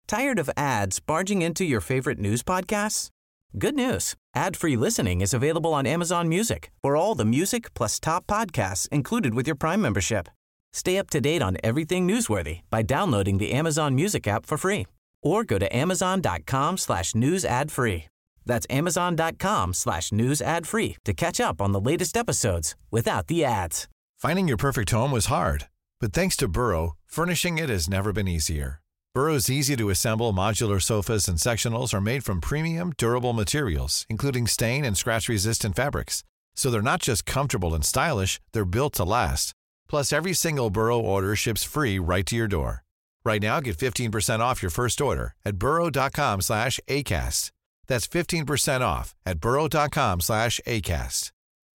Tired of ads barging into your favorite news podcasts? Good news. Ad-free listening is available on Amazon Music for all the music plus top podcasts included with your Prime membership. Stay up to date on everything newsworthy by downloading the Amazon Music app for free or go to amazon.com/news ad free. That's amazon.com/news ad free to catch up on the latest episodes without the ads. Finding your perfect home was hard, but thanks to Burrow, furnishing it has never been easier. Burrow's easy-to-assemble modular sofas and sectionals are made from premium, durable materials, including stain and scratch-resistant fabrics. So they're not just comfortable and stylish, they're built to last. Plus, every single Burrow order ships free right to your door. Right now, get 15% off your first order at burrow.com/ACAST. That's 15% off at burrow.com/ACAST.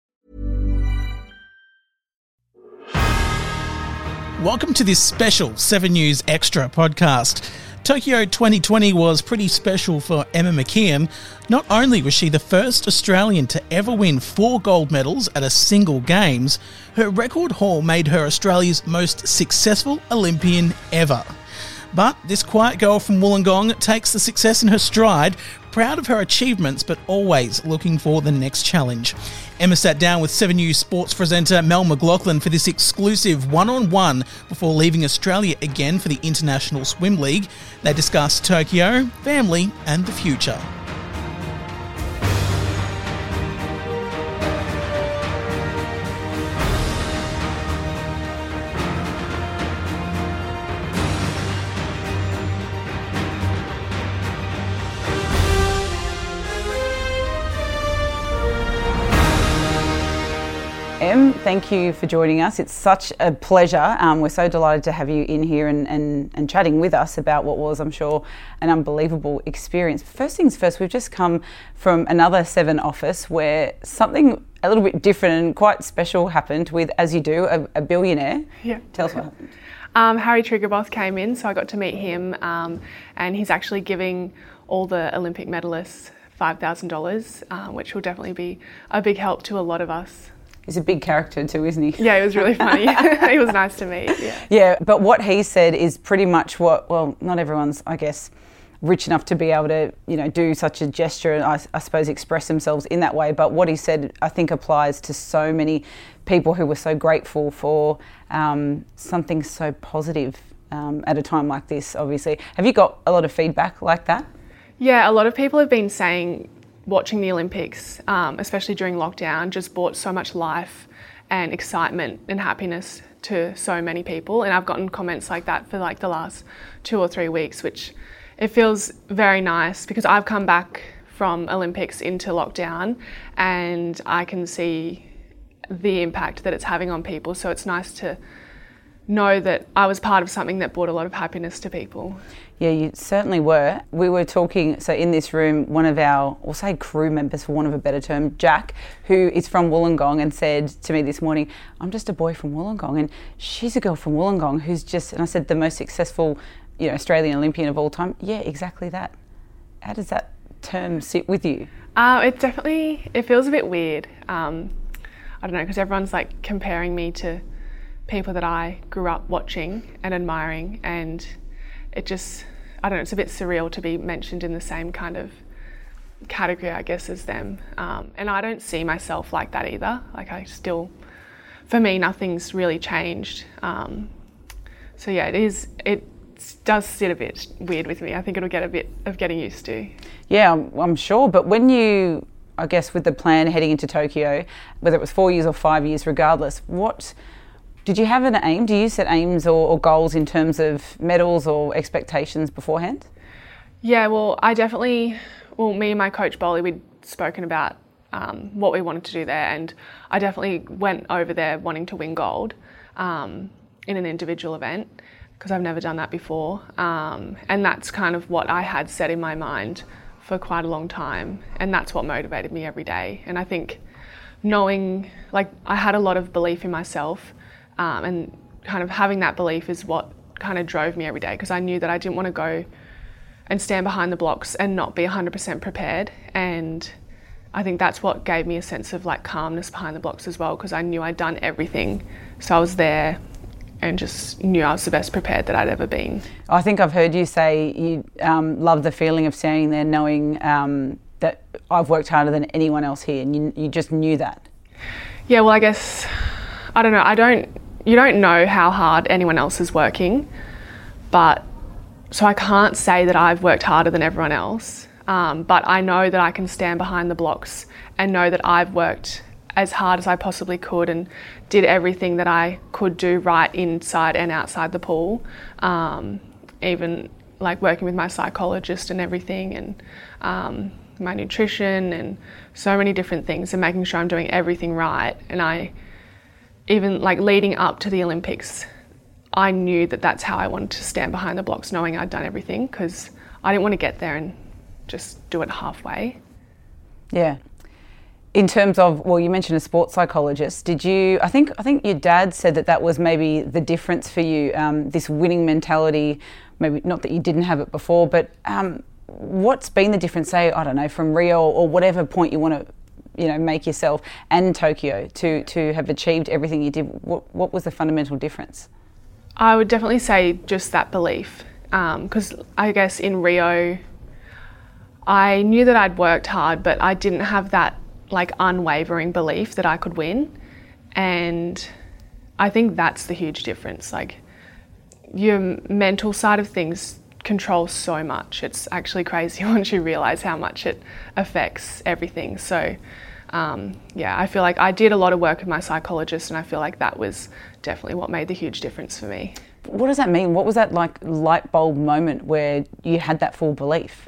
Welcome to this special 7 News Extra podcast. Tokyo 2020 was pretty special for Emma McKeon. Not only was she the first Australian to ever win 4 gold medals at a single Games, her record haul made her Australia's most successful Olympian ever. But this quiet girl from Wollongong takes the success in her stride, proud of her achievements but always looking for the next challenge. Emma sat down with 7 News sports presenter Mel McLaughlin for this exclusive one-on-one before leaving Australia again for the International Swim League. They discussed Tokyo, family and the future. Em, thank you for joining us. It's such a pleasure. We're so delighted to have you in here and chatting with us about what was, I'm sure, an unbelievable experience. First things first, we've just come from another 7 office where something a little bit different and quite special happened with, as you do, a billionaire. Yeah. Tell us what happened. Harry Triguboff came in, so I got to meet him, and he's actually giving all the Olympic medalists $5,000, which will definitely be a big help to a lot of us. He's a big character too, isn't he? Yeah, it was really funny. He was nice to meet. Yeah, but what he said is pretty much what, well, not everyone's, I guess, rich enough to be able to, do such a gesture and I suppose express themselves in that way. But what he said, I think, applies to so many people who were so grateful for something so positive at a time like this, obviously. Have you got a lot of feedback like that? Yeah, a lot of people have been saying watching the Olympics, especially during lockdown, just brought so much life and excitement and happiness to so many people. And I've gotten comments like that for like the last 2 or 3 weeks, which it feels very nice because I've come back from Olympics into lockdown and I can see the impact that it's having on people. So it's nice to know that I was part of something that brought a lot of happiness to people. Yeah, you certainly were. We were talking, so in this room, one of our, we'll say crew members for want of a better term, Jack, who is from Wollongong and said to me this morning, I'm just a boy from Wollongong and she's a girl from Wollongong who's just, and I said, the most successful, Australian Olympian of all time. Yeah, exactly that. How does that term sit with you? It feels a bit weird. I don't know, because everyone's like comparing me to people that I grew up watching and admiring, and it just, I don't know, it's a bit surreal to be mentioned in the same kind of category, I guess, as them. And I don't see myself like that either. Like for me, nothing's really changed. So yeah, it does sit a bit weird with me. I think it'll get a bit of getting used to. Yeah, I'm sure. But when you, I guess with the plan heading into Tokyo, whether it was 4 years or 5 years, regardless, what did you have an aim? Do you set aims or goals in terms of medals or expectations beforehand? Yeah, well, me and my coach Bolly, we'd spoken about what we wanted to do there, and I definitely went over there wanting to win gold in an individual event because I've never done that before, and that's kind of what I had set in my mind for quite a long time, and that's what motivated me every day. And I think knowing, like, I had a lot of belief in myself, and kind of having that belief is what kind of drove me every day, because I knew that I didn't want to go and stand behind the blocks and not be 100% prepared. And I think that's what gave me a sense of like calmness behind the blocks as well, because I knew I'd done everything. So I was there and just knew I was the best prepared that I'd ever been. I think I've heard you say you love the feeling of standing there knowing that I've worked harder than anyone else here, and you just knew that. Yeah, well, I guess, I don't know, you don't know how hard anyone else is working, but so I can't say that I've worked harder than everyone else, but I know that I can stand behind the blocks and know that I've worked as hard as I possibly could and did everything that I could do right inside and outside the pool, even like working with my psychologist and everything, and my nutrition and so many different things, and making sure I'm doing everything right. And I even like leading up to the Olympics, I knew that that's how I wanted to stand behind the blocks, knowing I'd done everything, because I didn't want to get there and just do it halfway. Yeah. In terms of, well, you mentioned a sports psychologist. Did you? I think your dad said that was maybe the difference for you. This winning mentality. Maybe not that you didn't have it before, but what's been the difference? Say, I don't know, from Rio or whatever point you want to, make yourself, and Tokyo to have achieved everything you did. What was the fundamental difference? I would definitely say just that belief, because I guess in Rio, I knew that I'd worked hard, but I didn't have that like unwavering belief that I could win. And I think that's the huge difference. Like, your mental side of things controls so much. It's actually crazy once you realise how much it affects everything. So I feel like I did a lot of work with my psychologist, and I feel like that was definitely what made the huge difference for me. What does that mean? What was that like light bulb moment where you had that full belief?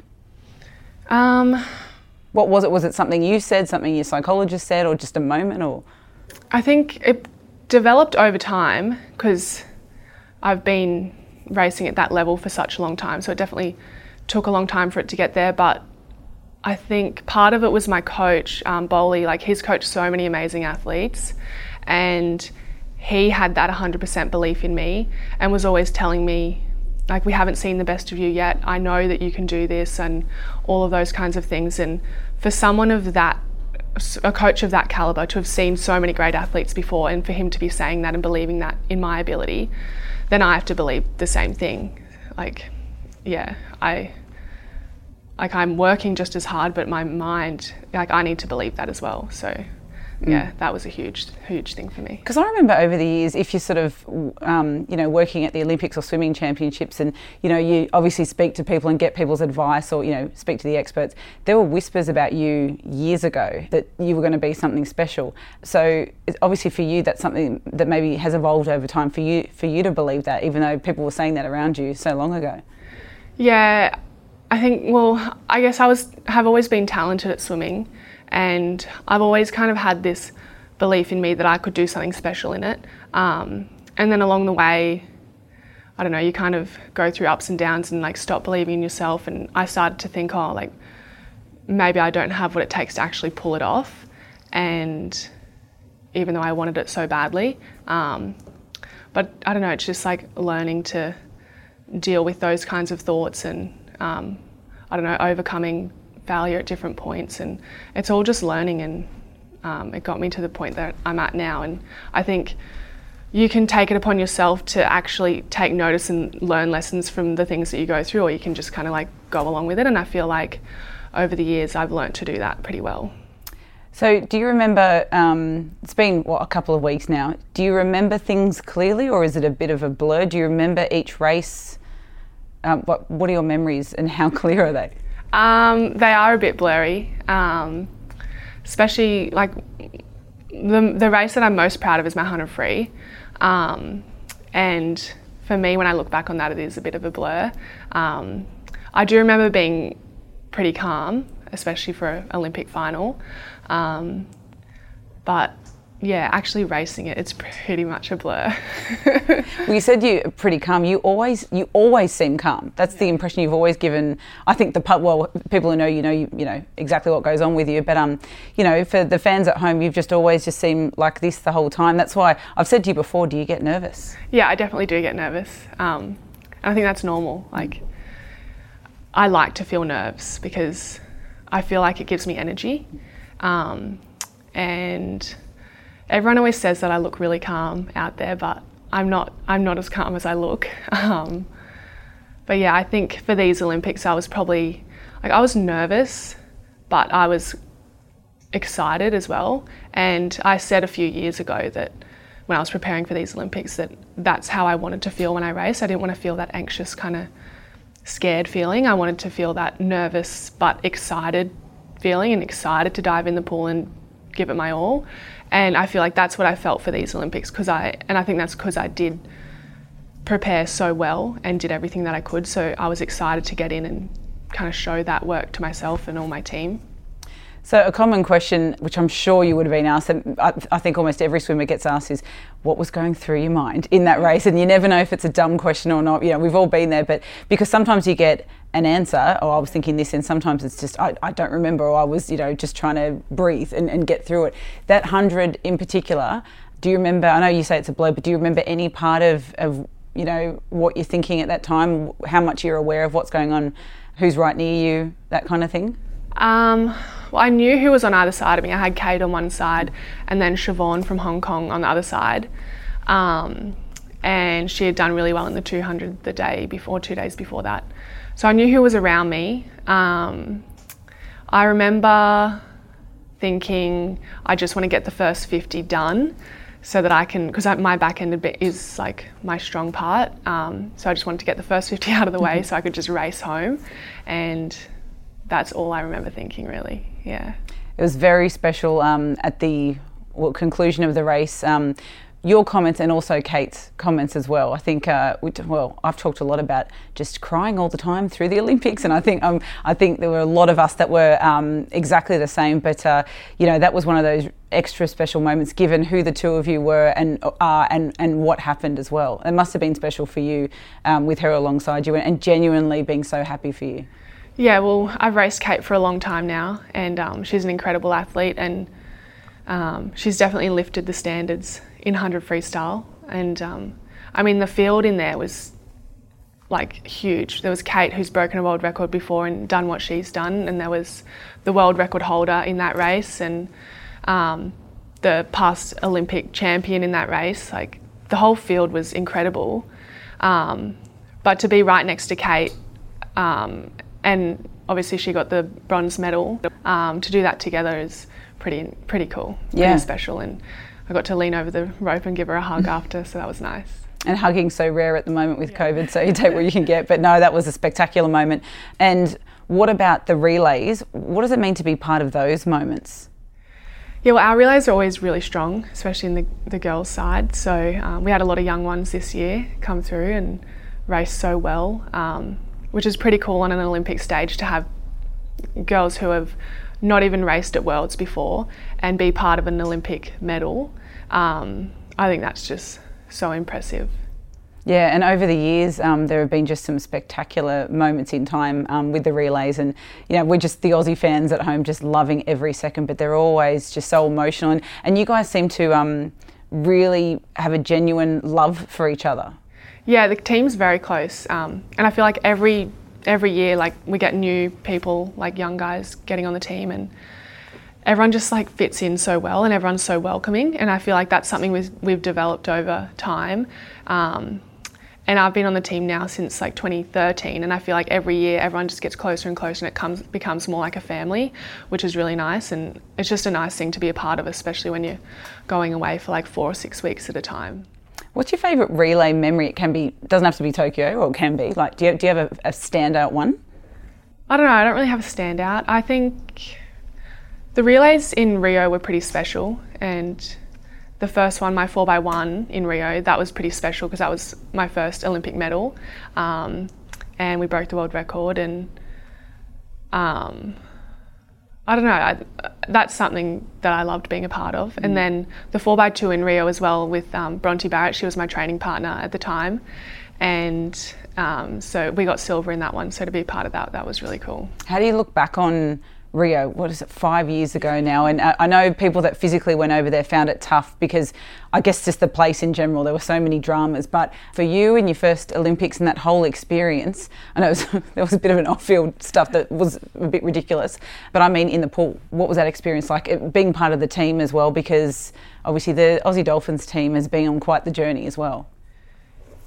What was it? Was it something you said, something your psychologist said, or just a moment? Or I think it developed over time, because I've been racing at that level for such a long time, so it definitely took a long time for it to get there. But I think part of it was my coach, Bowley. Like, he's coached so many amazing athletes, and he had that 100% belief in me and was always telling me, like, we haven't seen the best of you yet. I know that you can do this, and all of those kinds of things. And for someone of that, a coach of that caliber, to have seen so many great athletes before, and for him to be saying that and believing that in my ability, then I have to believe the same thing. Like, yeah, I'm working just as hard, but my mind, like, I need to believe that as well. So yeah, that was a huge thing for me. Because I remember over the years, if you're sort of, working at the Olympics or swimming championships, and, you obviously speak to people and get people's advice, or, speak to the experts, there were whispers about you years ago that you were going to be something special. So obviously for you, that's something that maybe has evolved over time for you to believe that, even though people were saying that around you so long ago. Yeah, I think, well, I guess have always been talented at swimming. And I've always kind of had this belief in me that I could do something special in it. And then along the way, I don't know, you kind of go through ups and downs and like stop believing in yourself. And I started to think, maybe I don't have what it takes to actually pull it off. And even though I wanted it so badly. But I don't know, it's just like learning to deal with those kinds of thoughts, and overcoming failure at different points, and it's all just learning, and it got me to the point that I'm at now. And I think you can take it upon yourself to actually take notice and learn lessons from the things that you go through, or you can just kind of like go along with it. And I feel like over the years I've learnt to do that pretty well. So do you remember, it's been a couple of weeks now, do you remember things clearly, or is it a bit of a blur? Do you remember each race? What are your memories, and how clear are they? They are a bit blurry, especially like the race that I'm most proud of is my 100 free. And for me, when I look back on that, it is a bit of a blur. I do remember being pretty calm, especially for an Olympic final. But yeah, actually racing it's pretty much a blur. Well, you said you're pretty calm. You always seem calm. That's the impression you've always given. I think people who know you know exactly what goes on with you. But for the fans at home, you've just always seemed like this the whole time. That's why I've said to you before, do you get nervous? Yeah, I definitely do get nervous. And I think that's normal. Like, I like to feel nerves because I feel like it gives me energy. And everyone always says that I look really calm out there, but I'm not as calm as I look. But yeah, I think for these Olympics I was probably, I was nervous, but I was excited as well. And I said a few years ago that when I was preparing for these Olympics that's how I wanted to feel when I race. I didn't want to feel that anxious kind of scared feeling. I wanted to feel that nervous but excited feeling, and excited to dive in the pool and give it my all. And I feel like that's what I felt for these Olympics, I think that's because I did prepare so well and did everything that I could. So I was excited to get in and kind of show that work to myself and all my team. So a common question, which I'm sure you would have been asked, and I think almost every swimmer gets asked, is what was going through your mind in that race? And you never know if it's a dumb question or not. You know, we've all been there, but because sometimes you get an answer, or I was thinking this, and sometimes it's just, I don't remember, or I was, just trying to breathe and get through it. That 100 in particular, do you remember, I know you say it's a blur, but do you remember any part of what you're thinking at that time, how much you're aware of what's going on, who's right near you, that kind of thing? Well, I knew who was on either side of me. I had Kate on one side and then Siobhan from Hong Kong on the other side. And she had done really well in the 200 the day before, 2 days before that. So I knew who was around me. I remember thinking, I just want to get the first 50 done so that I can, because my back end a bit is like my strong part. So I just wanted to get the first 50 out of the way so I could just race home. And that's all I remember thinking, really. Yeah. It was very special at the conclusion of the race. Your comments and also Kate's comments as well. I think, I've talked a lot about just crying all the time through the Olympics, and I think there were a lot of us that were exactly the same. But that was one of those extra special moments, given who the two of you were and what happened as well. It must have been special for you with her alongside you, and genuinely being so happy for you. Yeah, well, I've raced Kate for a long time now, and she's an incredible athlete, and she's definitely lifted the standards in 100 freestyle. And the field in there was like huge. There was Kate, who's broken a world record before and done what she's done, and there was the world record holder in that race, and the past Olympic champion in that race. Like, the whole field was incredible. But to be right next to Kate, and obviously she got the bronze medal, to do that together is pretty cool, pretty special. And I got to lean over the rope and give her a hug after, so that was nice. And hugging's so rare at the moment with COVID, so you take what you can get. But no, that was a spectacular moment. And what about the relays? What does it mean to be part of those moments? Yeah, well, our relays are always really strong, especially in the girls' side. So we had a lot of young ones this year come through and race so well, which is pretty cool on an Olympic stage to have girls who have not even raced at Worlds before and be part of an Olympic medal. I think that's just so impressive. Yeah, and over the years, there have been just some spectacular moments in time with the relays, and we're just the Aussie fans at home just loving every second, but they're always just so emotional, and you guys seem to really have a genuine love for each other. Yeah, the team's very close, and I feel like every year, like, we get new people, like young guys getting on the team, and everyone just like fits in so well, and everyone's so welcoming, and I feel like that's something we've developed over time. And I've been on the team now since like 2013, and I feel like every year everyone just gets closer and closer, and it becomes more like a family, which is really nice, and it's just a nice thing to be a part of, especially when you're going away for like 4 or 6 weeks at a time. What's your favourite relay memory? It doesn't have to be Tokyo, or it can be. Like, do you have a standout one? I don't know. I don't really have a standout. I think the relays in Rio were pretty special, and the first one, my 4x1 in Rio, that was pretty special because that was my first Olympic medal, and we broke the world record. And I don't know, that's something that I loved being a part of. And then the 4x2 in Rio as well with Bronte Barrett, she was my training partner at the time. And so we got silver in that one, so to be a part of that was really cool. How do you look back on Rio, 5 years ago now? And I know people that physically went over there found it tough because I guess just the place in general, there were so many dramas. But for you and your first Olympics and that whole experience, I know there was a bit of an off-field stuff that was a bit ridiculous, but I mean in the pool, what was that experience like, being part of the team as well? Because obviously the Aussie Dolphins team has been on quite the journey as well.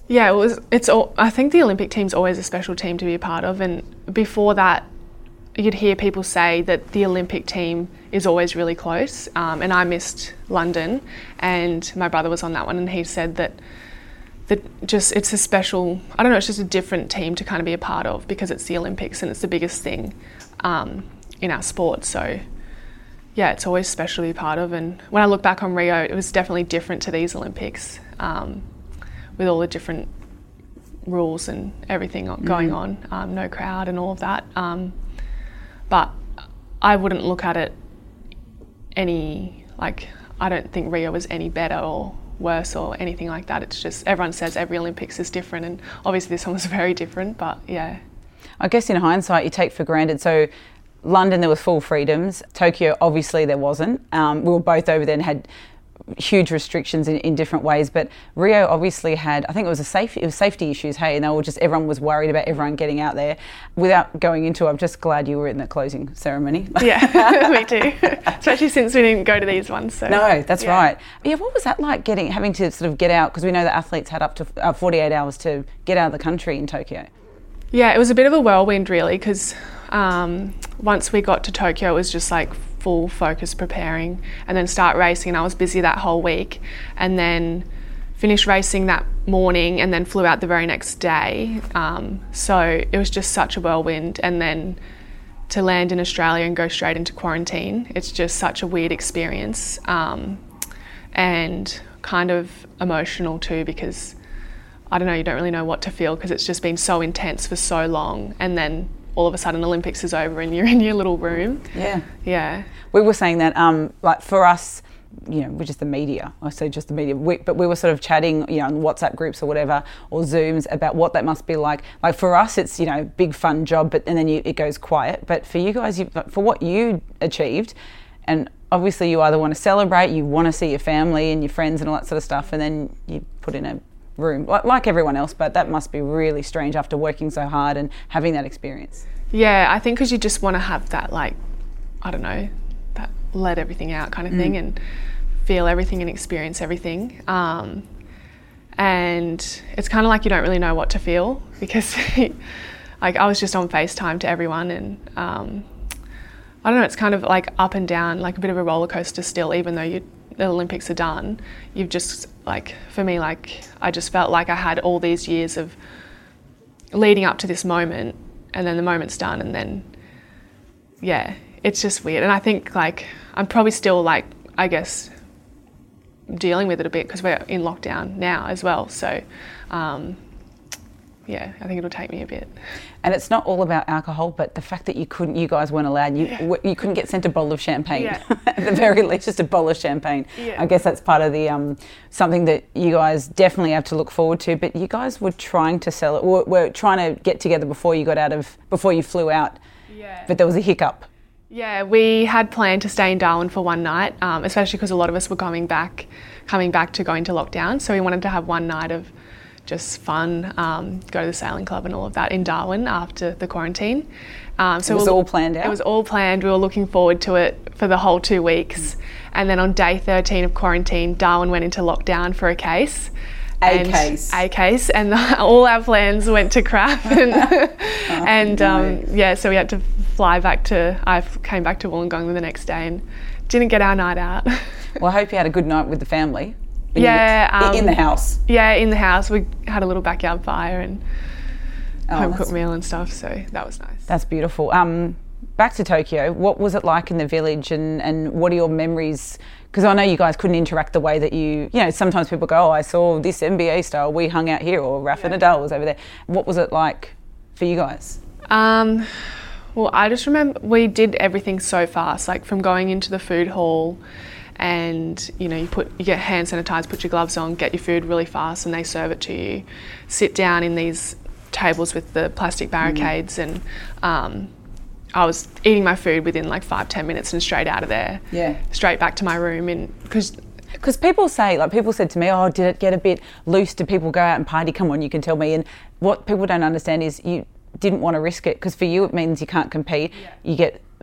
Yeah, I think the Olympic team's always a special team to be a part of, and before that, you'd hear people say that the Olympic team is always really close, and I missed London, and my brother was on that one, and he said that it's a special, I don't know, it's just a different team to kind of be a part of because it's the Olympics and it's the biggest thing in our sport. So yeah, it's always special to be part of. And when I look back on Rio, it was definitely different to these Olympics, with all the different rules and everything going on, no crowd and all of that. But I wouldn't look at it I don't think Rio was any better or worse or anything like that. It's just everyone says every Olympics is different, and obviously this one was very different, but yeah. I guess in hindsight you take for granted, so London there was full freedoms, Tokyo obviously there wasn't. We were both over there and had huge restrictions in different ways, but Rio obviously had, I think it was safety issues, hey, and everyone was worried about everyone getting out there. Without going into it, I'm just glad you were in the closing ceremony. Yeah, me too. Especially since we didn't go to these ones. So. No, that's right. Yeah, what was that like having to sort of get out, because we know that athletes had up to 48 hours to get out of the country in Tokyo. Yeah, it was a bit of a whirlwind really, because once we got to Tokyo it was just like full focus preparing and then start racing, and I was busy that whole week, and then finished racing that morning and then flew out the very next day. So it was just such a whirlwind, and then to land in Australia and go straight into quarantine, it's just such a weird experience, and kind of emotional too, because I don't know, you don't really know what to feel because it's just been so intense for so long, and then all of a sudden Olympics is over and you're in your little room. Yeah. We were saying that, like for us, you know, we're just the media. I say just the media, but we were sort of chatting, you know, on WhatsApp groups or whatever, or Zooms about what that must be like. Like for us, it's, you know, big fun job, and then it goes quiet. But for you guys, for what you achieved, and obviously you either want to celebrate, you want to see your family and your friends and all that sort of stuff, and then you put in a room like everyone else, but that must be really strange after working so hard and having that experience. Yeah, I think because you just want to have that, like, I don't know, that let everything out kind of thing, and feel everything and experience everything, and it's kind of like you don't really know what to feel because like I was just on FaceTime to everyone, and I don't know, it's kind of like up and down, like a bit of a roller coaster still, even though the Olympics are done. You've just, like, for me, like, I just felt like I had all these years of leading up to this moment, and then the moment's done, and then, yeah, it's just weird. And I think, like, I'm probably still, like, I guess, dealing with it a bit because we're in lockdown now as well. So, yeah, I think it'll take me a bit. And it's not all about alcohol, but the fact that you guys weren't allowed, you couldn't get sent a bottle of champagne, at the very least, just a bottle of champagne. I guess that's part of the something that you guys definitely have to look forward to. But you guys were trying to sell it, were trying to get together before you flew out. But there was a hiccup. Yeah, we had planned to stay in Darwin for one night, especially because a lot of us were coming back to going to lockdown. So we wanted to have one night of just fun, go to the sailing club and all of that in Darwin after the quarantine. So it was all planned out? It was all planned. We were looking forward to it for the whole 2 weeks. And then on day 13 of quarantine, Darwin went into lockdown for a case. A case. And all our plans went to crap. And, so we had to fly back I came back to Wollongong the next day and didn't get our night out. Well, I hope you had a good night with the family. In the house. Yeah, in the house. We had a little backyard fire and home cooked meal and stuff, so that was nice. That's beautiful. Back to Tokyo, what was it like in the village, and what are your memories? Because I know you guys couldn't interact the way that you know, sometimes people go, oh, I saw this NBA star, we hung out here, or Rafa Nadal was over there. What was it like for you guys? Well, I just remember we did everything so fast, like from going into the food hall, and you know, you get hand sanitized, put your gloves on, get your food really fast, and they serve it to you. Sit down in these tables with the plastic barricades, and I was eating my food within like 5-10 minutes and straight out of there. Straight back to my room, because people say, like people said to me, oh, did it get a bit loose? Did people go out and party? Come on, you can tell me. And what people don't understand is you didn't want to risk it, because for you it means you can't compete. You get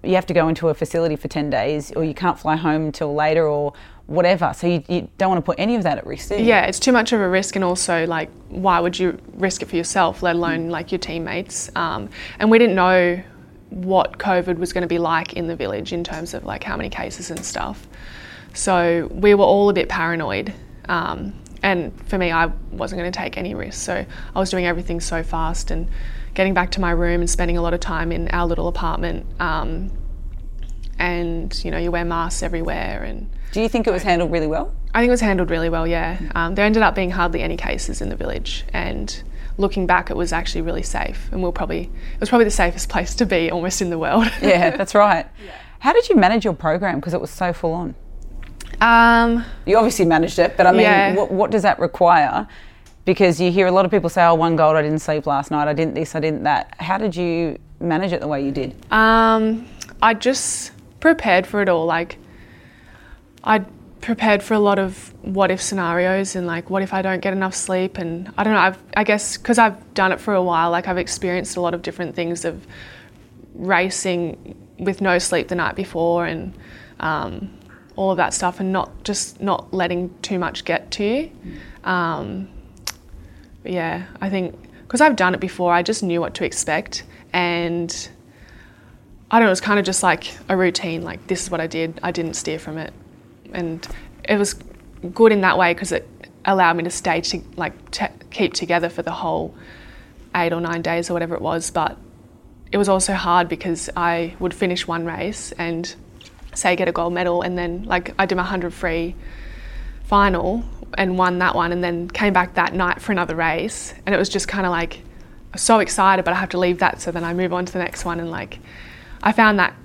you have to go into a facility for 10 days, or you can't fly home until later, or whatever. So you don't want to put any of that at risk, do you? Yeah, it's too much of a risk, and also like, why would you risk it for yourself, let alone like your teammates? And we didn't know what COVID was going to be like in the village in terms of like how many cases and stuff. So we were all a bit paranoid. And for me, I wasn't going to take any risks. So I was doing everything so fast and getting back to my room and spending a lot of time in our little apartment. And, you know, you wear masks everywhere. And do you think it was handled really well? I think it was handled really well, yeah. There ended up being hardly any cases in the village. And looking back, it was actually really safe. And it was probably the safest place to be almost in the world. Yeah, that's right. Yeah. How did you manage your program? Because it was so full on. You obviously managed it, but I mean, yeah. what does that require? Because you hear a lot of people say, oh, 1 gold, I didn't sleep last night, I didn't this, I didn't that. How did you manage it the way you did? I just prepared for it all. Like, I prepared for a lot of what if scenarios, and like, what if I don't get enough sleep? And I don't know, I guess because I've done it for a while, like I've experienced a lot of different things of racing with no sleep the night before, and all of that stuff, and not letting too much get to you. But yeah, I think because I've done it before, I just knew what to expect, and I don't know, it was kind of just like a routine, like this is what I did, I didn't steer from it. And it was good in that way because it allowed me to stay keep together for the whole 8 or 9 days or whatever it was. But it was also hard because I would finish one race and say get a gold medal, and then like I did my 100 free final and won that one, and then came back that night for another race, and it was just kind of like so excited, but I have to leave that, so then I move on to the next one. And like I found that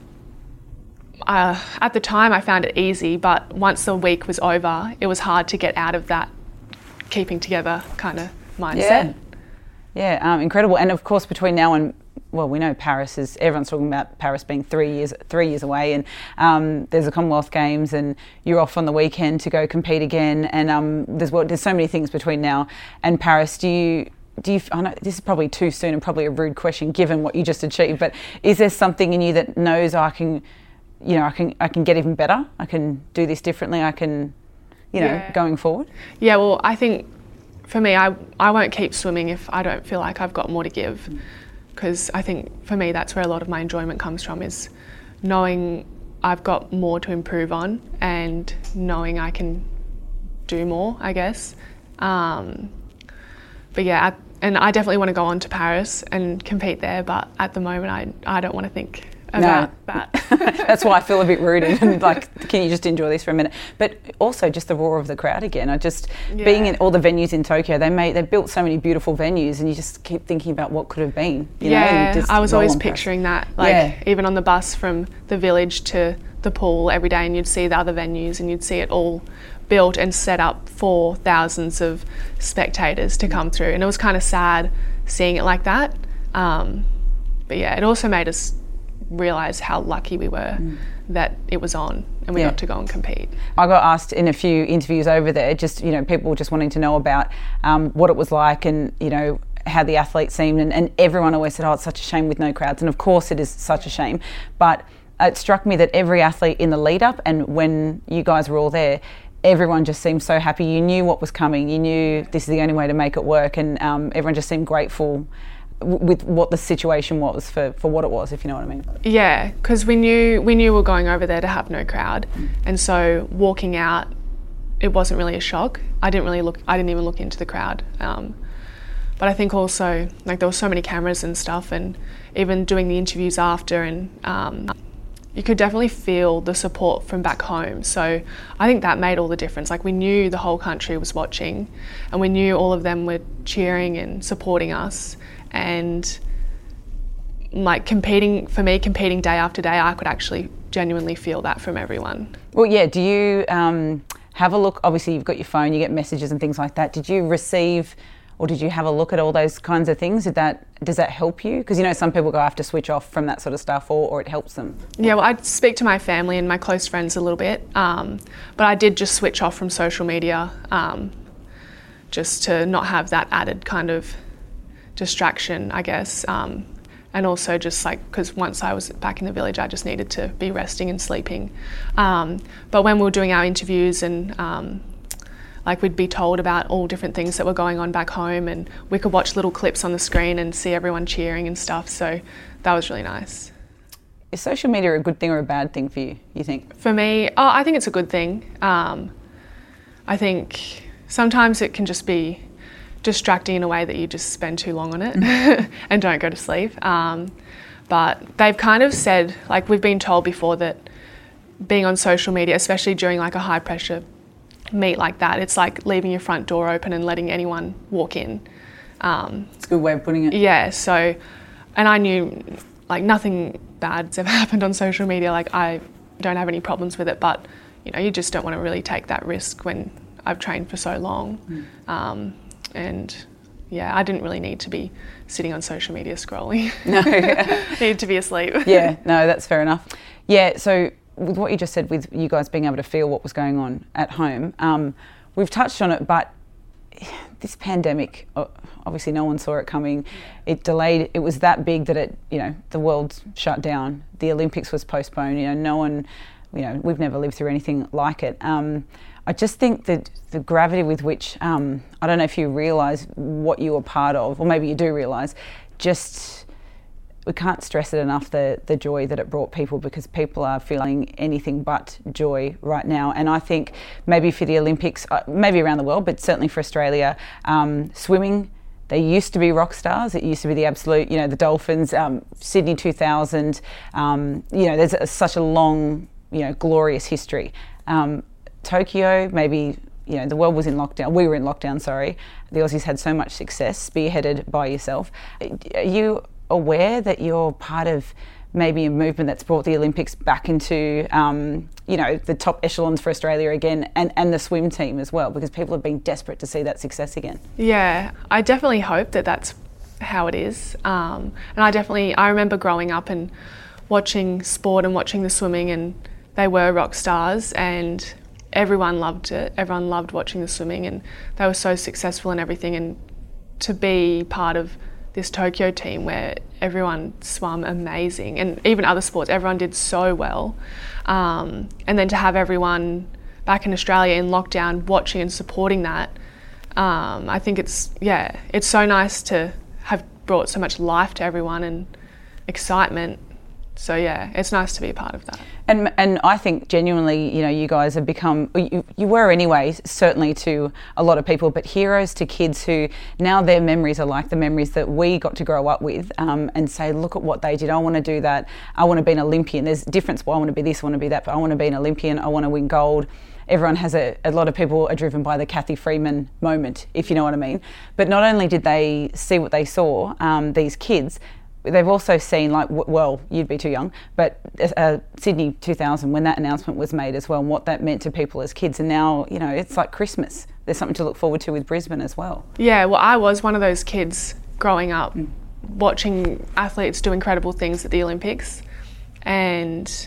at the time I found it easy, but once the week was over, it was hard to get out of that keeping together kind of mindset. Yeah, incredible. And of course, between now and, well, we know Paris is, everyone's talking about Paris being 3 years away, and there's the Commonwealth Games, and you're off on the weekend to go compete again, and there's so many things between now and Paris. Do you, I know this is probably too soon and probably a rude question given what you just achieved, but is there something in you that knows I can get even better, I can do this differently, I can, going forward? Yeah, well, I think for me, I won't keep swimming if I don't feel like I've got more to give. Because I think for me that's where a lot of my enjoyment comes from, is knowing I've got more to improve on and knowing I can do more, I guess. But yeah, and I definitely want to go on to Paris and compete there, but at the moment I don't want to think about that. That's why I feel a bit rude and like, can you just enjoy this for a minute? But also just the roar of the crowd again. Being in all the venues in Tokyo, they built so many beautiful venues, and you just keep thinking about what could have been. You know, and I was always picturing that, even on the bus from the village to the pool every day, and you'd see the other venues and you'd see it all built and set up for thousands of spectators to come through, and it was kind of sad seeing it like that. But yeah, it also made us realise how lucky we were that it was on and we got to go and compete. I got asked in a few interviews over there, just people just wanting to know about what it was like, and how the athletes seemed, and everyone always said, oh, it's such a shame with no crowds, and of course it is such a shame, but it struck me that every athlete in the lead up and when you guys were all there, everyone just seemed so happy. You knew what was coming, you knew this is the only way to make it work, and everyone just seemed grateful with what the situation was for what it was, if you know what I mean. Yeah, because we knew we were going over there to have no crowd, and so walking out, it wasn't really a shock. I didn't even look into the crowd. But I think also, like, there were so many cameras and stuff, and even doing the interviews after, and you could definitely feel the support from back home. So I think that made all the difference. Like, we knew the whole country was watching, and we knew all of them were cheering and supporting us. And like competing day after day, I could actually genuinely feel that from everyone. Well, yeah, do you have a look? Obviously you've got your phone, you get messages and things like that. Did you receive, or did you have a look at all those kinds of things? Does that help you? Because some people go have to switch off from that sort of stuff, or it helps them. Yeah, well, I speak to my family and my close friends a little bit, but I did just switch off from social media, just to not have that added kind of distraction, I guess. and also just like because once I was back in the village I just needed to be resting and sleeping. But when we were doing our interviews and like we'd be told about all different things that were going on back home, and we could watch little clips on the screen and see everyone cheering and stuff, so that was really nice. Is social media a good thing or a bad thing for you, you think? For me, I think it's a good thing. I think sometimes it can just be distracting in a way that you just spend too long on it and don't go to sleep. But they've kind of said, like we've been told before, that being on social media, especially during like a high pressure meet like that, it's like leaving your front door open and letting anyone walk in. It's a good way of putting it. Yeah, so, and I knew like nothing bad's ever happened on social media, like I don't have any problems with it, but you know, you just don't want to really take that risk when I've trained for so long. And yeah, I didn't really need to be sitting on social media scrolling. No. Needed to be asleep. Yeah, no, that's fair enough. Yeah, so with what you just said, with you guys being able to feel what was going on at home, we've touched on it, but this pandemic, obviously no one saw it coming. It delayed, it was that big that it, you know, the world shut down. The Olympics was postponed, you know, no one, you know, we've never lived through anything like it. I just think that the gravity with which, I don't know if you realise what you were part of, or maybe you do realise, just we can't stress it enough, the joy that it brought people, because people are feeling anything but joy right now. And I think maybe for the Olympics, maybe around the world, but certainly for Australia, swimming, they used to be rock stars. It used to be the absolute, you know, the Dolphins, Sydney 2000, you know, there's such a long, you know, glorious history. Tokyo, maybe, you know, the world was in lockdown. We were in lockdown, sorry. The Aussies had so much success, spearheaded by yourself. Are you aware that you're part of maybe a movement that's brought the Olympics back into, you know, the top echelons for Australia again, and the swim team as well, because people have been desperate to see that success again? Yeah, I definitely hope that that's how it is. And I remember growing up and watching sport and watching the swimming, and they were rock stars, and everyone loved it. Everyone loved watching the swimming, and they were so successful and everything. And to be part of this Tokyo team where everyone swam amazing, and even other sports, everyone did so well. And then to have everyone back in Australia in lockdown watching and supporting that, I think it's so nice to have brought so much life to everyone and excitement. So yeah, it's nice to be a part of that. And I think genuinely, you know, you guys have become, you were anyway, certainly to a lot of people, but heroes to kids who now their memories are like the memories that we got to grow up with, and say, look at what they did. I want to do that. I want to be an Olympian. There's a difference. Well, I want to be this, I want to be that, but I want to be an Olympian. I want to win gold. Everyone has a lot of people are driven by the Kathy Freeman moment, if you know what I mean. But not only did they see what they saw, these kids, they've also seen, like, well, you'd be too young, but Sydney 2000, when that announcement was made as well, and what that meant to people as kids. And now, you know, it's like Christmas. There's something to look forward to with Brisbane as well. Yeah, well, I was one of those kids growing up watching athletes do incredible things at the Olympics, and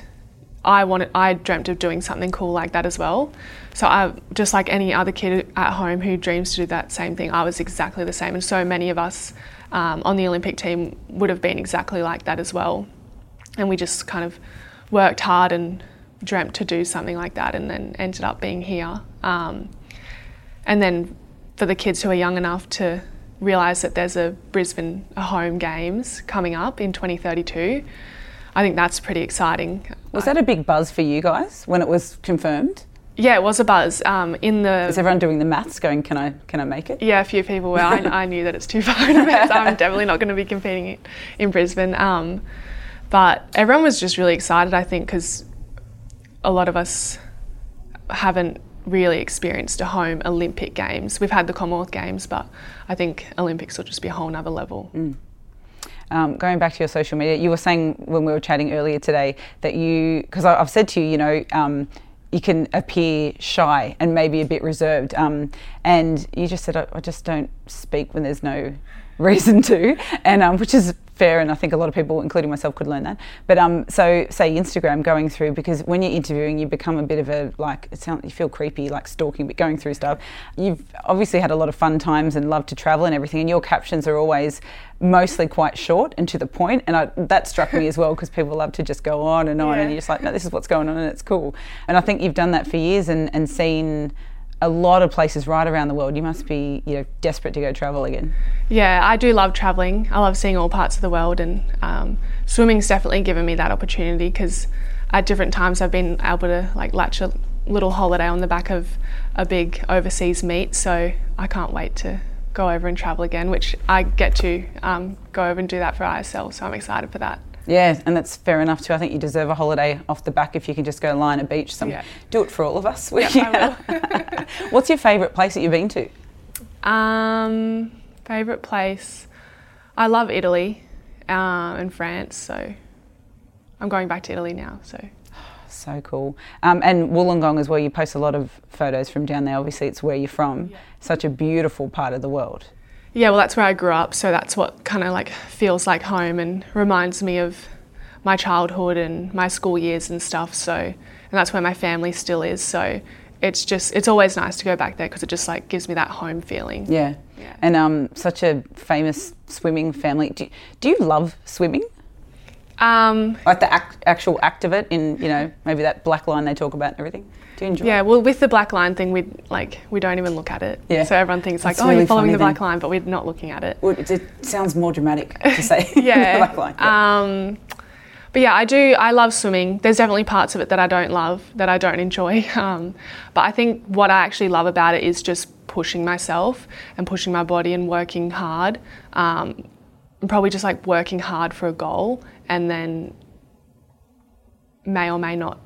I dreamt of doing something cool like that as well. So I, just like any other kid at home who dreams to do that same thing, I was exactly the same. And so many of us on the Olympic team would have been exactly like that as well. And we just kind of worked hard and dreamt to do something like that, and then ended up being here. And then for the kids who are young enough to realise that there's a Brisbane home games coming up in 2032, I think that's pretty exciting. Was that a big buzz for you guys when it was confirmed? Yeah, it was a buzz. Is everyone doing the maths going, can I make it? Yeah, a few people were. I knew that it's too far in advance. I'm definitely not going to be competing in Brisbane. But everyone was just really excited, I think, because a lot of us haven't really experienced a home Olympic Games. We've had the Commonwealth Games, but I think Olympics will just be a whole nother level. Going back to your social media, you were saying when we were chatting earlier today that because I've said to you, you know, you can appear shy and maybe a bit reserved, and you just said, I just don't speak when there's no reason to, and which is fair, and I think a lot of people, including myself, could learn that. But so say Instagram going through, because when you're interviewing, you become a bit of a, like, you feel creepy, like stalking, but going through stuff. You've obviously had a lot of fun times and love to travel and everything, and your captions are always mostly quite short and to the point, and that struck me as well, because people love to just go on and on, and you're just like, no, this is what's going on, and it's cool. And I think you've done that for years and seen a lot of places right around the world. You must be, desperate to go travel again. Yeah, I do love travelling. I love seeing all parts of the world, and swimming's definitely given me that opportunity, because at different times I've been able to latch a little holiday on the back of a big overseas meet, so I can't wait to go over and travel again, which I get to go over and do that for ISL, so I'm excited for that. Yeah, and that's fair enough too. I think you deserve a holiday off the back if you can just go lie on a beach. Do it for all of us. Yeah, I will. What's your favourite place that you've been to? Favourite place? I love Italy and France, so I'm going back to Italy now. So cool. And Wollongong as well, you post a lot of photos from down there. Obviously it's where you're from. Yeah. Such a beautiful part of the world. Yeah, well, that's where I grew up, so that's what kind of feels like home and reminds me of my childhood and my school years and stuff. So, and that's where my family still is. So, it's always nice to go back there, because it just gives me that home feeling. Yeah. And such a famous swimming family. Do you love swimming? Like the actual act of it, in maybe that black line they talk about and everything. Do you enjoy it? Yeah, well, with the black line thing, we don't even look at it. Yeah. So everyone thinks really you're following the black line, but we're not looking at it. Well, it sounds more dramatic to say. Yeah. The black line. Yeah. But yeah, I love swimming. There's definitely parts of it that I don't love, that I don't enjoy. But I think what I actually love about it is just pushing myself and pushing my body and working hard. And probably just working hard for a goal, and then may or may not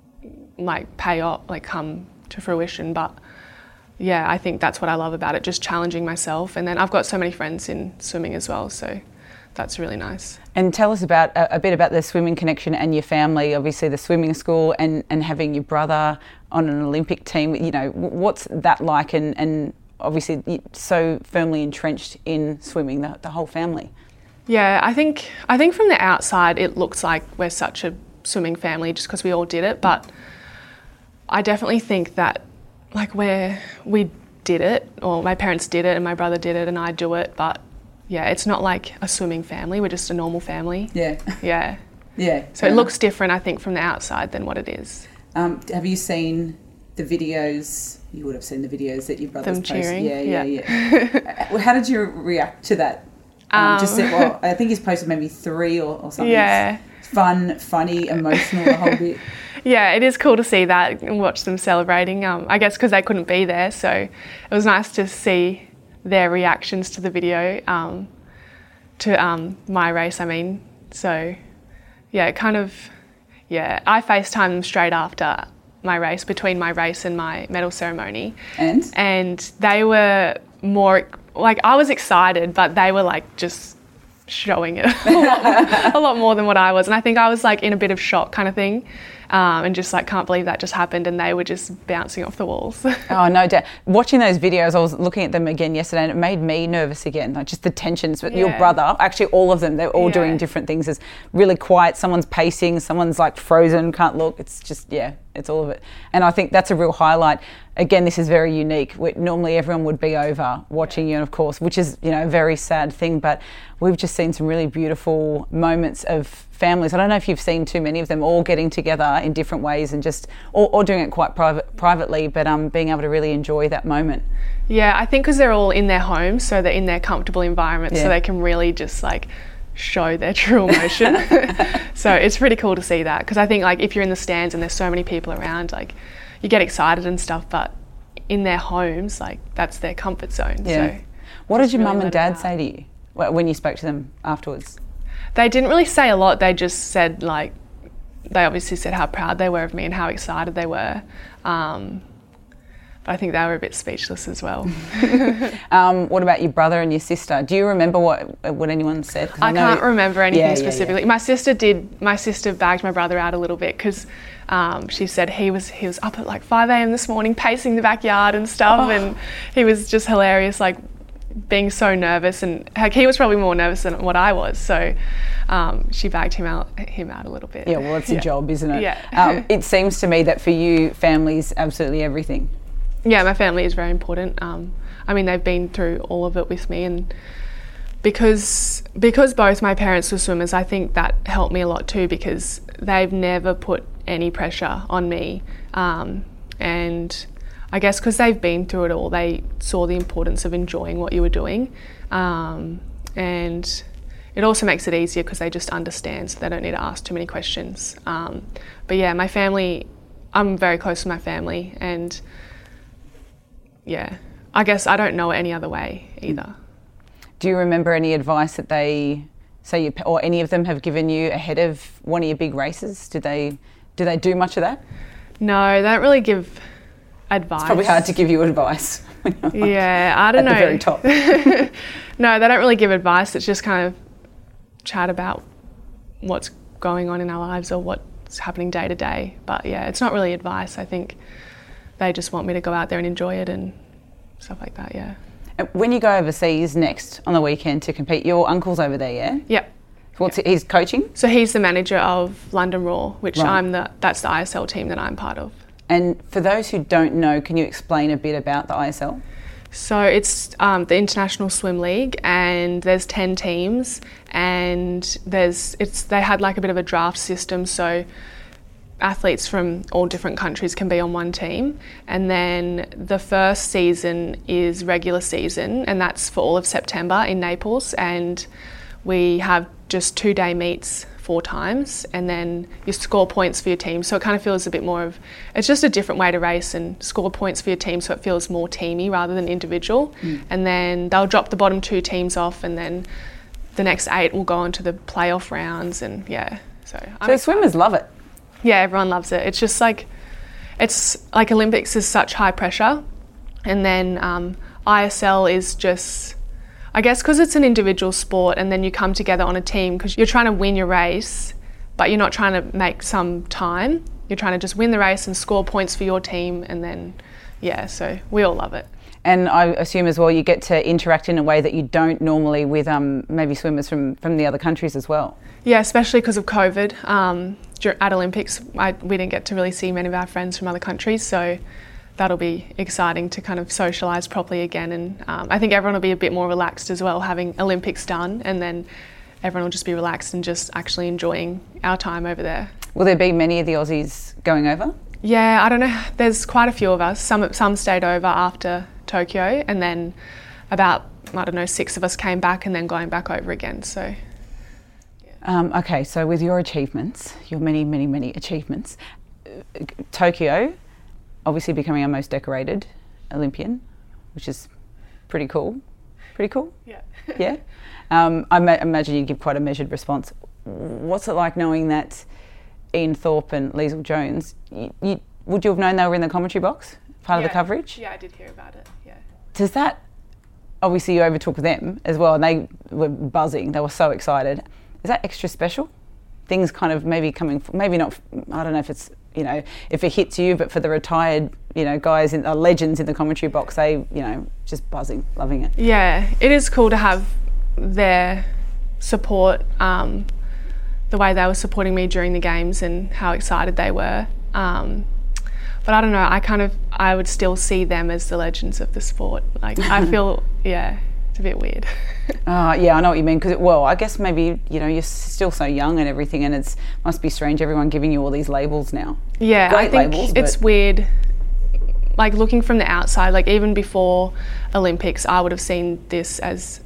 pay off, come to fruition. But yeah, I think that's what I love about it, just challenging myself. And then I've got so many friends in swimming as well, so that's really nice. And tell us about a bit about the swimming connection and your family, obviously the swimming school and having your brother on an Olympic team. What's that like, and obviously so firmly entrenched in swimming, the whole family? Yeah, I think from the outside it looks like we're such a swimming family just because we all did it, but I definitely think that we did it, or my parents did it and my brother did it and I do it, but yeah, it's not like a swimming family, we're just a normal family. Yeah. Yeah. Yeah. So it looks different, I think, from the outside than what it is. Have you seen the videos? You would have seen the videos that your brothers posted. Cheering. Yeah. How did you react to that? I think he's posted maybe 3 or something. Yeah. Fun, funny, emotional, the whole bit. Yeah, it is cool to see that and watch them celebrating. I guess because they couldn't be there, so it was nice to see their reactions to the video, to my race, I mean. So, yeah, I FaceTimed them straight after my race, between my race and my medal ceremony. And they were more, I was excited, but they were just showing it a lot more than what I was. And I think I was in a bit of shock kind of thing. And just can't believe that just happened, and they were just bouncing off the walls. Oh, no doubt. Watching those videos, I was looking at them again yesterday, and it made me nervous again, just the tensions. But your brother, actually all of them, they're all doing different things. It's really quiet, someone's pacing, someone's frozen, can't look. It's just, it's all of it. And I think that's a real highlight. Again, this is very unique. Normally everyone would be over watching you, and of course, which is, a very sad thing, but we've just seen some really beautiful moments of families. I don't know if you've seen too many of them all getting together in different ways and just, or doing it quite privately, but being able to really enjoy that moment. Yeah, I think because they're all in their homes, so they're in their comfortable environment, so they can really just show their true emotion. So it's pretty cool to see that, because I think if you're in the stands and there's so many people around, you get excited and stuff, but in their homes, that's their comfort zone. Yeah. So what did your mum and dad say to you when you spoke to them afterwards? They didn't really say a lot. They just said they obviously said how proud they were of me and how excited they were. But I think they were a bit speechless as well. What about your brother and your sister? Do you remember what anyone said? I can't remember anything specifically. Yeah. My sister bagged my brother out a little bit, because she said he was up at 5 a.m. this morning pacing the backyard and stuff, and he was just hilarious, being so nervous, and he was probably more nervous than what I was. So she bagged him out a little bit. Yeah, well, it's a job, isn't it? Yeah. It seems to me that for you, family's absolutely everything. Yeah, my family is very important. I mean, they've been through all of it with me, and because both my parents were swimmers, I think that helped me a lot too, because they've never put any pressure on me. And I guess because they've been through it all, they saw the importance of enjoying what you were doing. And it also makes it easier because they just understand, so they don't need to ask too many questions. But yeah, my family, I'm very close to my family, and yeah, I guess I don't know it any other way either. Do you remember any advice that they say, or any of them have given you ahead of one of your big races? Do they do much of that? No, they don't really give advice. It's probably hard to give you advice. Yeah, I don't know. At the very top. No, they don't really give advice. It's just kind of chat about what's going on in our lives or what's happening day to day. But yeah, it's not really advice. I think they just want me to go out there and enjoy it and stuff like that, yeah. When you go overseas next on the weekend to compete, your uncle's over there, yeah? Yep. He's coaching? So he's the manager of London Roar, which Right. that's the ISL team that I'm part of. And for those who don't know, can you explain a bit about the ISL? So it's the International Swim League, and there's 10 teams, and they had like a bit of a draft system, so athletes from all different countries can be on one team. And then the first season is regular season, and that's for all of September in Naples, and we have just 2-day meets 4 times, and then you score points for your team. So it kind of feels a bit more of, it's just a different way to race and score points for your team, so it feels more teamy rather than individual. And then they'll drop the bottom 2 teams off, and then the next 8 will go on to the playoff rounds, and yeah. So swimmers love it. Yeah, everyone loves it. It's just like, it's like Olympics is such high pressure, and then ISL is just, I guess because it's an individual sport, and then you come together on a team because you're trying to win your race, but you're not trying to make some time. You're trying to just win the race and score points for your team, and then, yeah, so we all love it. And I assume as well you get to interact in a way that you don't normally with maybe swimmers from the other countries as well. Yeah, especially because of COVID. At Olympics, we didn't get to really see many of our friends from other countries, so that'll be exciting to kind of socialise properly again. And I think everyone will be a bit more relaxed as well, having Olympics done, and then everyone will just be relaxed and just actually enjoying our time over there. Will there be many of the Aussies going over? Yeah, I don't know. There's quite a few of us. Some stayed over after Tokyo, and then about, 6 of us came back and then going back over again. So. Okay, so with your achievements, your many, many, many achievements, Tokyo, obviously becoming our most decorated Olympian, which is pretty cool. Pretty cool? Yeah. Yeah? I imagine you give quite a measured response. What's it like knowing that Ian Thorpe and Liesl Jones, would you have known they were in the commentary box, part of the coverage? Yeah, I did hear about it, yeah. Does that, obviously you overtook them as well, and they were buzzing, they were so excited. Is that extra special? Things kind of maybe coming, maybe not, I don't know if it's, if it hits you, but for the retired, guys, legends in the commentary box, they, just buzzing, loving it. Yeah, it is cool to have their support, the way they were supporting me during the games and how excited they were. But I don't know, I would still see them as the legends of the sport. Like, I feel, yeah, it's a bit weird. Yeah, I know what you mean, because, I guess maybe, you're still so young and everything, and it must be strange everyone giving you all these labels now. Yeah, Great I think labels, it's weird, like looking from the outside, like even before Olympics, I would have seen this as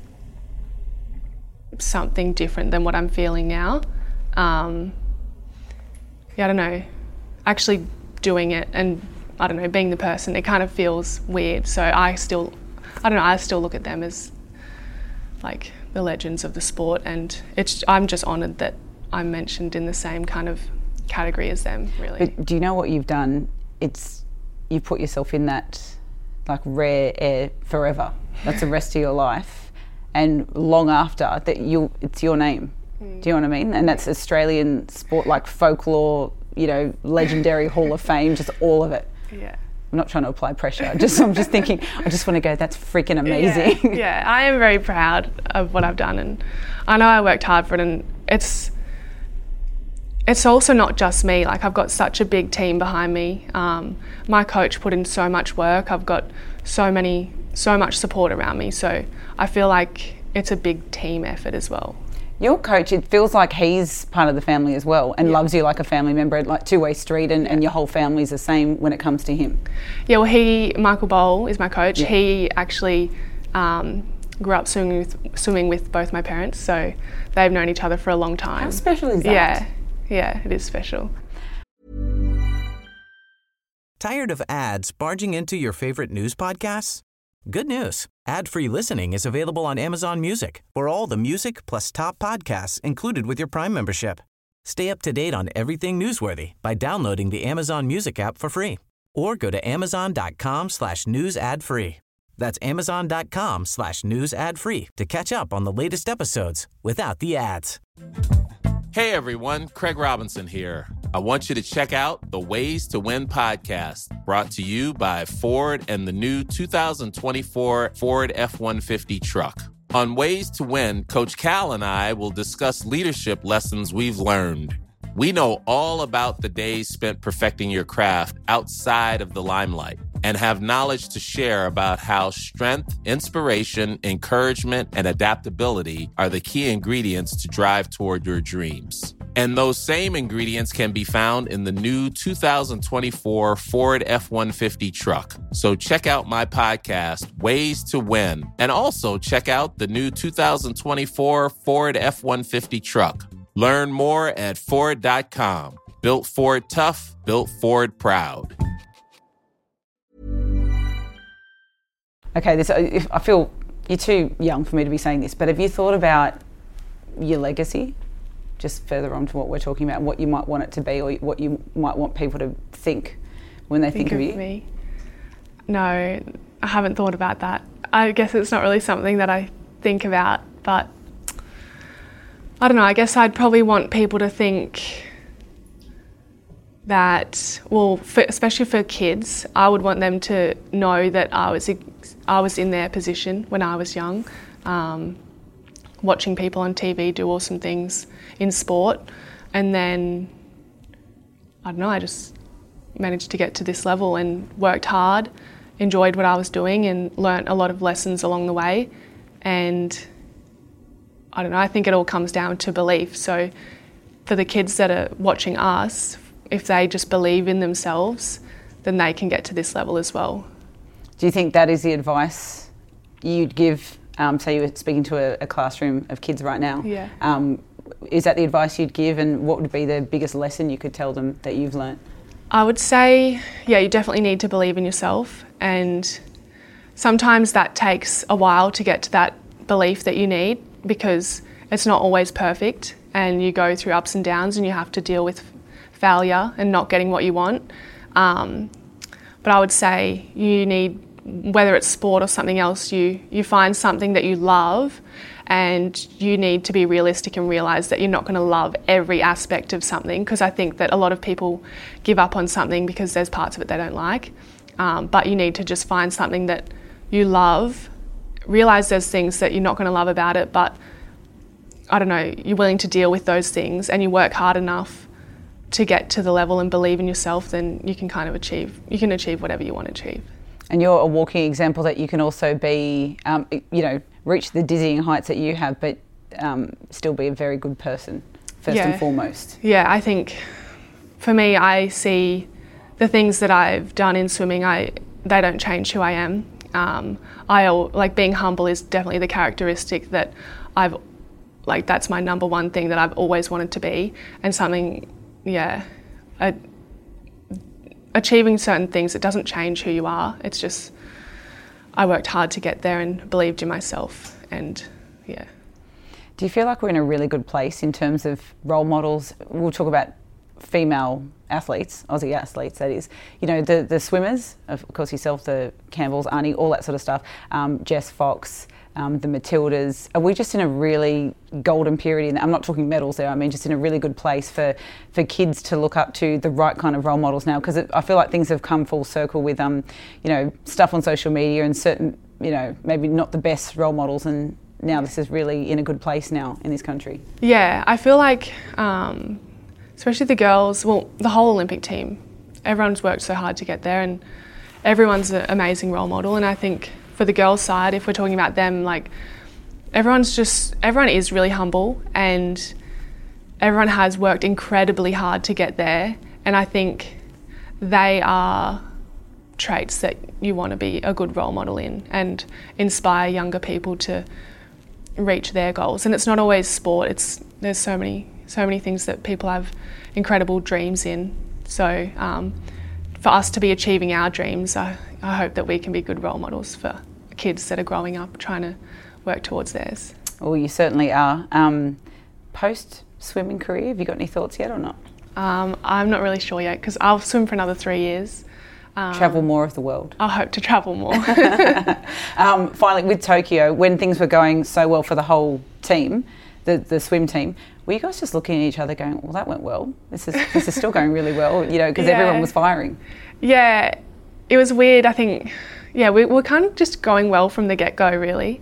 something different than what I'm feeling now. Yeah, I don't know, actually doing it and, I don't know, being the person, it kind of feels weird. So I still look at them as like the legends of the sport, and I'm just honoured that I'm mentioned in the same kind of category as them, really. But do you know what you've done? You put yourself in that like rare air forever. That's the rest of your life, and long after that, it's your name. Do you know what I mean? And that's Australian sport, like folklore, legendary Hall of Fame, just all of it. Yeah. I'm not trying to apply pressure. I'm just thinking, I just want to go, that's freaking amazing. Yeah, I am very proud of what I've done, and I know I worked hard for it, and it's also not just me. Like, I've got such a big team behind me. My coach put in so much work. I've got so much support around me. So I feel like it's a big team effort as well. Your coach, it feels like he's part of the family as well and loves you like a family member, like two-way street, and your whole family's the same when it comes to him. Yeah, well, Michael Bowl is my coach. Yeah. He actually grew up swimming with both my parents, so they've known each other for a long time. How special is that? Yeah, it is special. Tired of ads barging into your favorite news podcasts? Good news. Ad-free listening is available on Amazon Music for all the music plus top podcasts included with your Prime membership. Stay up to date on everything newsworthy by downloading the Amazon Music app for free or go to amazon.com/news ad free. That's amazon.com/news ad free to catch up on the latest episodes without the ads. Hey everyone, Craig Robinson here. I want you to check out the Ways to Win podcast, brought to you by Ford and the new 2024 Ford F-150 truck. On Ways to Win, Coach Cal and I will discuss leadership lessons we've learned. We know all about the days spent perfecting your craft outside of the limelight and have knowledge to share about how strength, inspiration, encouragement, and adaptability are the key ingredients to drive toward your dreams. And those same ingredients can be found in the new 2024 Ford F-150 truck. So check out my podcast, Ways to Win, and also check out the new 2024 Ford F-150 truck. Learn more at Ford.com. Built Ford tough, built Ford proud. Okay, I feel you're too young for me to be saying this, but have you thought about your legacy? Just further on to what we're talking about, what you might want it to be, or what you might want people to think when they think of you? Me? No, I haven't thought about that. I guess it's not really something that I think about, but I don't know, I guess I'd probably want people to think that, well, especially for kids, I would want them to know that I was in their position when I was young, watching people on TV do awesome things in sport, and then, I don't know, I just managed to get to this level and worked hard, enjoyed what I was doing and learnt a lot of lessons along the way, and I don't know, I think it all comes down to belief. So for the kids that are watching us, if they just believe in themselves, then they can get to this level as well. Do you think that is the advice you'd give, say you were speaking to a classroom of kids right now? Yeah. Is that the advice you'd give, and what would be the biggest lesson you could tell them that you've learnt? I would say, yeah, you definitely need to believe in yourself, and sometimes that takes a while to get to that belief that you need, because it's not always perfect and you go through ups and downs and you have to deal with failure and not getting what you want. But I would say you need, whether it's sport or something else, you find something that you love, and you need to be realistic and realise that you're not going to love every aspect of something, because I think that a lot of people give up on something because there's parts of it they don't like. But you need to just find something that you love, realise there's things that you're not going to love about it, but I don't know, you're willing to deal with those things and you work hard enough to get to the level and believe in yourself, then you can kind of achieve whatever you want to achieve. And you're a walking example that you can also be, reach the dizzying heights that you have, but still be a very good person, first and foremost. Yeah, I think for me, I see the things that I've done in swimming, they don't change who I am. Being humble is definitely the characteristic that that's my number one thing that I've always wanted to be, and something, achieving certain things, it doesn't change who you are. It's just, I worked hard to get there and believed in myself, and yeah. Do you feel like we're in a really good place in terms of role models? We'll talk about female athletes, Aussie athletes that is. You know, the swimmers, of course yourself, the Campbells, Arnie, all that sort of stuff, Jess Fox, the Matildas. Are we just in a really golden period? And I'm not talking medals there, I mean just in a really good place for kids to look up to the right kind of role models now? Because I feel like things have come full circle with, stuff on social media and certain, maybe not the best role models, and now this is really in a good place now in this country. Yeah, I feel like, especially the girls, the whole Olympic team, everyone's worked so hard to get there, and everyone's an amazing role model. And I think for the girls' side, if we're talking about them, like everyone is really humble, and everyone has worked incredibly hard to get there. And I think they are traits that you want to be a good role model in and inspire younger people to reach their goals. And it's not always sport. There's so many things that people have incredible dreams in. So for us to be achieving our dreams, I hope that we can be good role models for kids that are growing up trying to work towards theirs. Well, you certainly are. Post swimming career, have you got any thoughts yet or not? I'm not really sure yet, because I'll swim for another 3 years. Travel more of the world. I hope to travel more. Finally, with Tokyo, when things were going so well for the whole team, the swim team, were you guys just looking at each other going, well, that went well, this is still going really well, because everyone was firing? Yeah, it was weird. I think, we were kind of just going well from the get-go, really.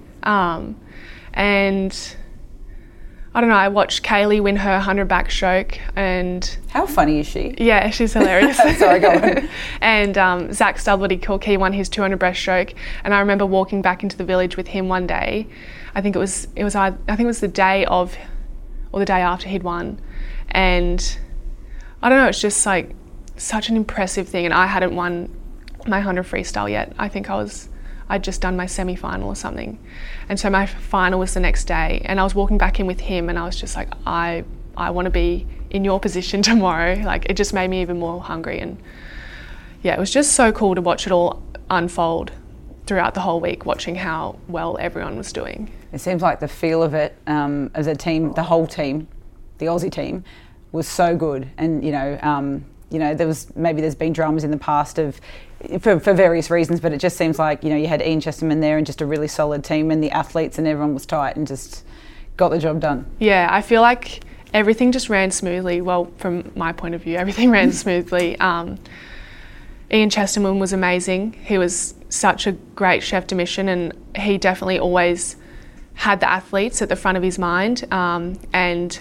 And I don't know, I watched Kaylee win her 100 backstroke, and... How funny is she? Yeah, she's hilarious. Sorry, go on. And Zach Stubblety-Cook, one his 200 breaststroke, and I remember walking back into the village with him one day. I think it was the day of, or the day after he'd won, and I don't know, it's just like such an impressive thing. And I hadn't won my 100 freestyle yet. I think I'd just done my semi-final or something. And so my final was the next day, and I was walking back in with him, and I was just like, I want to be in your position tomorrow. Like, it just made me even more hungry. And yeah, it was just so cool to watch it all unfold throughout the whole week, watching how well everyone was doing. It seems like the feel of it as a team, the whole team, the Aussie team, was so good. And there's been dramas in the past for various reasons, but it just seems like you had Ian Chesterman there and just a really solid team, and the athletes and everyone was tight and just got the job done. Yeah, I feel like everything just ran smoothly. Well, from my point of view, everything ran smoothly. Ian Chesterman was amazing. He was such a great chef de mission, and he definitely always had the athletes at the front of his mind, and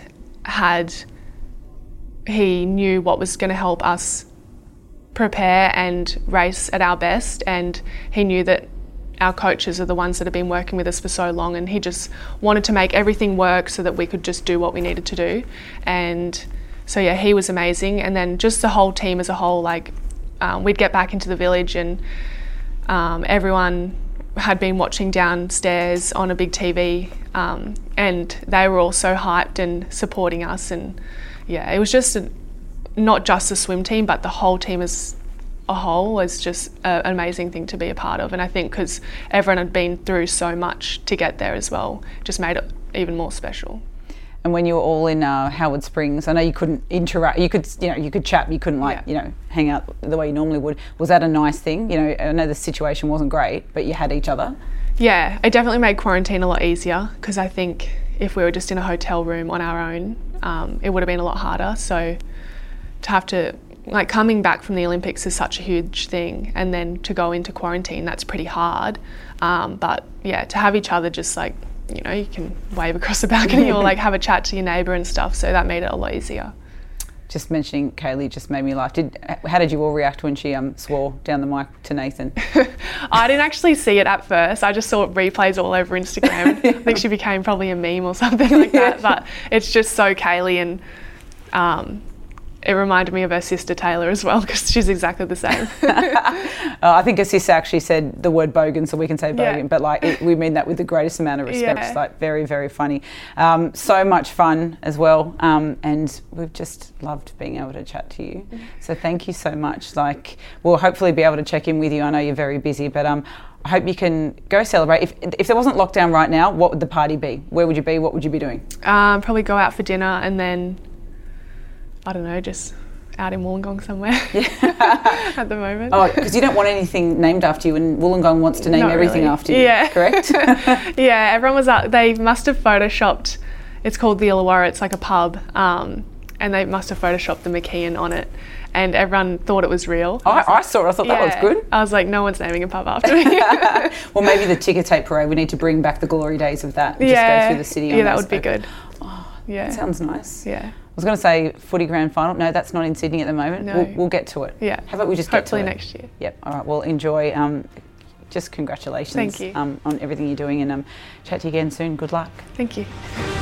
he knew what was going to help us prepare and race at our best, and he knew that our coaches are the ones that have been working with us for so long, and he just wanted to make everything work so that we could just do what we needed to do. And so yeah, he was amazing. And then just the whole team as a whole, we'd get back into the village, and everyone had been watching downstairs on a big TV, and they were all so hyped and supporting us. And yeah, it was just not just the swim team, but the whole team as a whole was just an amazing thing to be a part of. And I think because everyone had been through so much to get there as well, just made it even more special. And when you were all in Howard Springs, I know you couldn't interact. You could chat. But you couldn't hang out the way you normally would. Was that a nice thing? I know the situation wasn't great, but you had each other. Yeah, it definitely made quarantine a lot easier, because I think if we were just in a hotel room on our own, it would have been a lot harder. So to have to, coming back from the Olympics is such a huge thing, and then to go into quarantine, that's pretty hard. But yeah, to have each other just you can wave across the balcony or have a chat to your neighbour and stuff, so that made it a lot easier. Just mentioning Kaylee just made me laugh. How did you all react when she swore down the mic to Nathan? I didn't actually see it at first. I just saw replays all over Instagram. I think she became probably a meme or something like that. But it's just so Kaylee, and it reminded me of her sister Taylor as well, because she's exactly the same. I think her sister actually said the word bogan, so we can say bogan, but we mean that with the greatest amount of respect. Yeah. It's very, very funny. So much fun as well, and we've just loved being able to chat to you. So thank you so much. We'll hopefully be able to check in with you. I know you're very busy, but I hope you can go celebrate. If there wasn't lockdown right now, what would the party be? Where would you be? What would you be doing? Probably go out for dinner, and then I don't know, just out in Wollongong somewhere at the moment. Oh, because you don't want anything named after you, and Wollongong wants to name Not everything really. after you, Yeah. correct? Yeah, everyone was out. They must have photoshopped, it's called the Illawarra, it's like a pub, and they must have photoshopped the McKeon on it, and everyone thought it was real. I saw it, I thought that was good. I was like, no one's naming a pub after me. Well, maybe the ticker tape parade, we need to bring back the glory days of that and just go through the city. Yeah, that would be good. Yeah. That sounds nice. Yeah. I was going to say footy grand final. No, that's not in Sydney at the moment. No. We'll get to it. Yeah. How about we just hopefully get to it? next year. Yep. All right. Well, enjoy. Just congratulations. Thank you. On everything you're doing, and chat to you again soon. Good luck. Thank you.